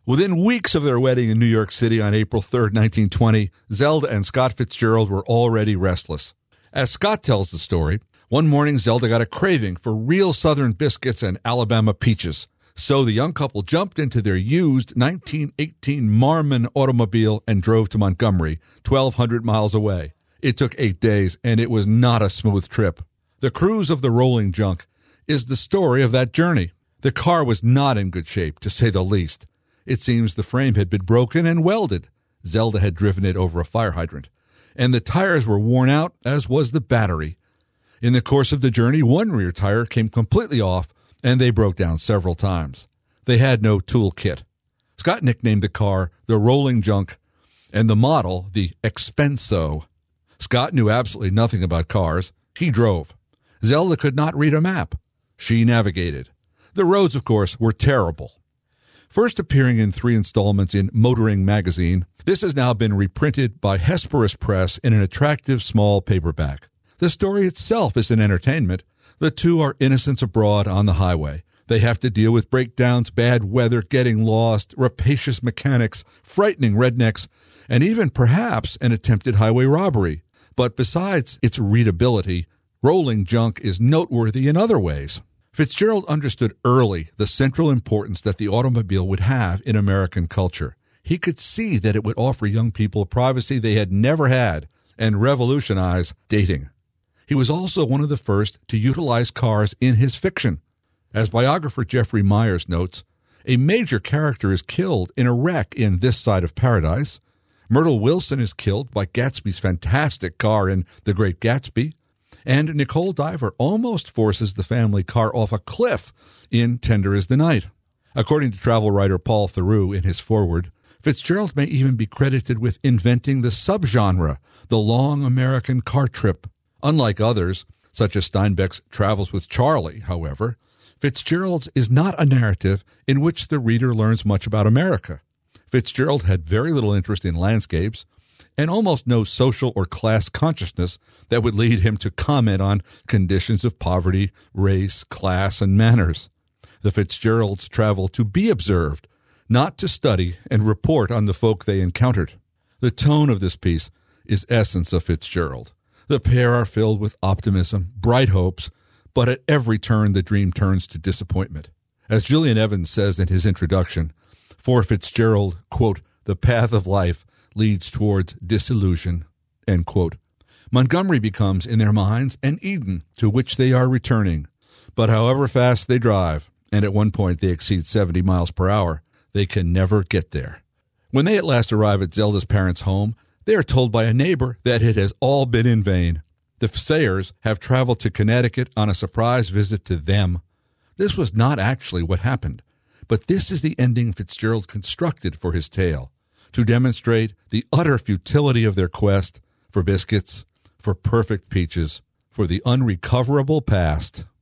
Within weeks of their wedding in New York City on April 3rd, 1920, Zelda and Scott Fitzgerald were already restless. As Scott tells the story, one morning Zelda got a craving for real Southern biscuits and Alabama peaches. So the young couple jumped into their used 1918 Marmon automobile and drove to Montgomery, 1,200 miles away. It took 8 days, and it was not a smooth trip. The cruise of the rolling junk is the story of that journey. The car was not in good shape, to say the least. It seems the frame had been broken and welded. Zelda had driven it over a fire hydrant. And the tires were worn out, as was the battery. In the course of the journey, one rear tire came completely off, and they broke down several times. They had no tool kit. Scott nicknamed the car the Rolling Junk, and the model the Expenso. Scott knew absolutely nothing about cars. He drove. Zelda could not read a map. She navigated. The roads, of course, were terrible. First appearing in 3 installments in Motoring magazine, this has now been reprinted by Hesperus Press in an attractive small paperback. The story itself is an entertainment. The two are innocents abroad on the highway. They have to deal with breakdowns, bad weather, getting lost, rapacious mechanics, frightening rednecks, and even perhaps an attempted highway robbery. But besides its readability, Rolling Junk is noteworthy in other ways. Fitzgerald understood early the central importance that the automobile would have in American culture. He could see that it would offer young people a privacy they had never had and revolutionize dating. He was also one of the first to utilize cars in his fiction. As biographer Jeffrey Myers notes, a major character is killed in a wreck in This Side of Paradise. Myrtle Wilson is killed by Gatsby's fantastic car in The Great Gatsby. And Nicole Diver almost forces the family car off a cliff in Tender is the Night. According to travel writer Paul Theroux in his foreword, Fitzgerald may even be credited with inventing the subgenre, the long American car trip. Unlike others, such as Steinbeck's Travels with Charlie, however, Fitzgerald's is not a narrative in which the reader learns much about America. Fitzgerald had very little interest in landscapes and almost no social or class consciousness that would lead him to comment on conditions of poverty, race, class, and manners. The Fitzgeralds travel to be observed, not to study and report on the folk they encountered. The tone of this piece is essence of Fitzgerald. The pair are filled with optimism, bright hopes, but at every turn the dream turns to disappointment. As Julian Evans says in his introduction, for Fitzgerald, quote, the path of life leads towards disillusion, end quote. Montgomery becomes, in their minds, an Eden to which they are returning. But however fast they drive, and at one point they exceed 70 miles per hour, they can never get there. When they at last arrive at Zelda's parents' home, they are told by a neighbor that it has all been in vain. The Sayers have traveled to Connecticut on a surprise visit to them. This was not actually what happened, but this is the ending Fitzgerald constructed for his tale, to demonstrate the utter futility of their quest for biscuits, for perfect peaches, for the unrecoverable past.